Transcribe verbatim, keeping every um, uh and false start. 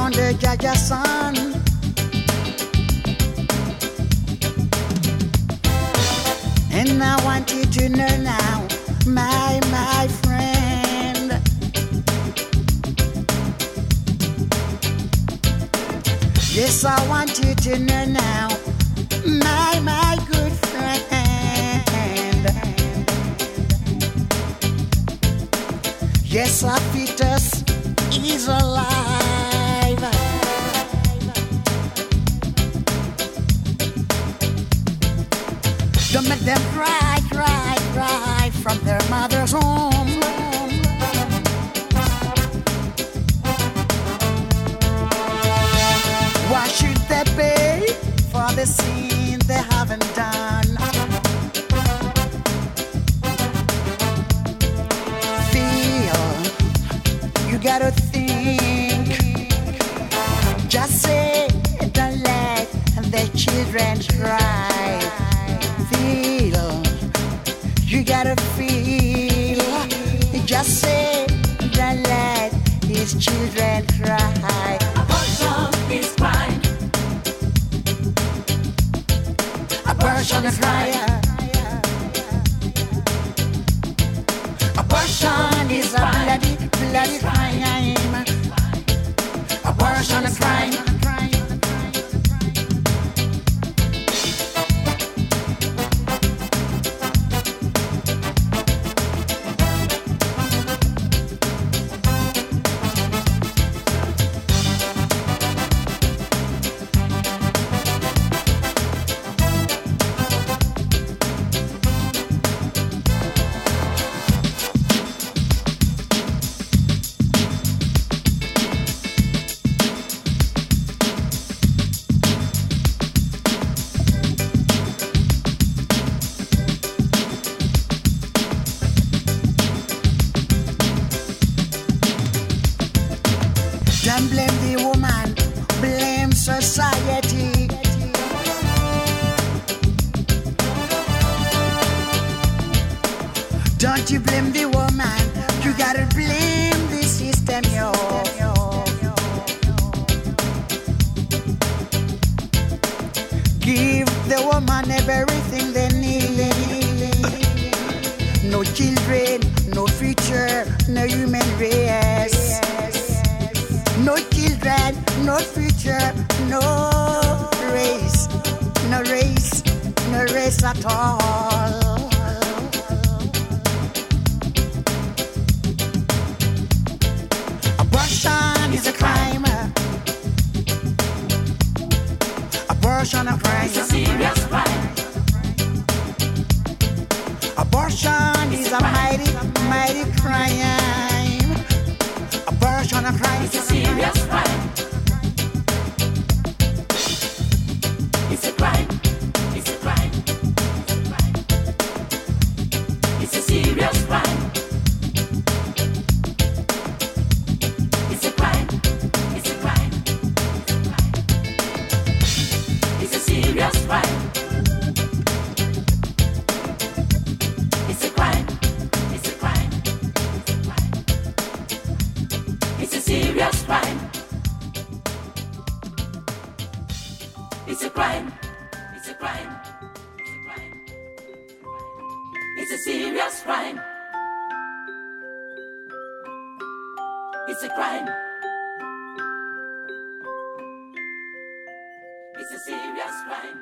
under Jaja's sun. And I want you to know now, my, my friend, yes, I want you to know now, my, my good friend, yes, our fetus is alive. Don't make them cry, cry, cry from their mother's home. Why should they pay for the sin they haven't done? Feel, you gotta think. Just say, don't let the children cry. Feel, you gotta feel. Just say, don't let his children cry. Abortion is crime. Abortion is crime. Abortion is a bloody, bloody crime. Abortion is crime. Don't blame the woman, blame society. Don't you blame the woman, you gotta blame the system, yo. Give the woman everything they need. No children, no future, no human race. No children, no future, no race, no race, no race at all. Abortion is a crime. Abortion a crime. It's a serious crime. Abortion is a mighty, mighty crime. Abortion a crime. It's a serious crime. It's a crime. It's a crime. It's a serious crime. It's a crime. It's a crime. It's a serious crime. It's a crime. It's a crime. It's a serious crime. It's a crime. It's a crime. It's a crime. It's a serious crime. It's a crime. It's a serious crime.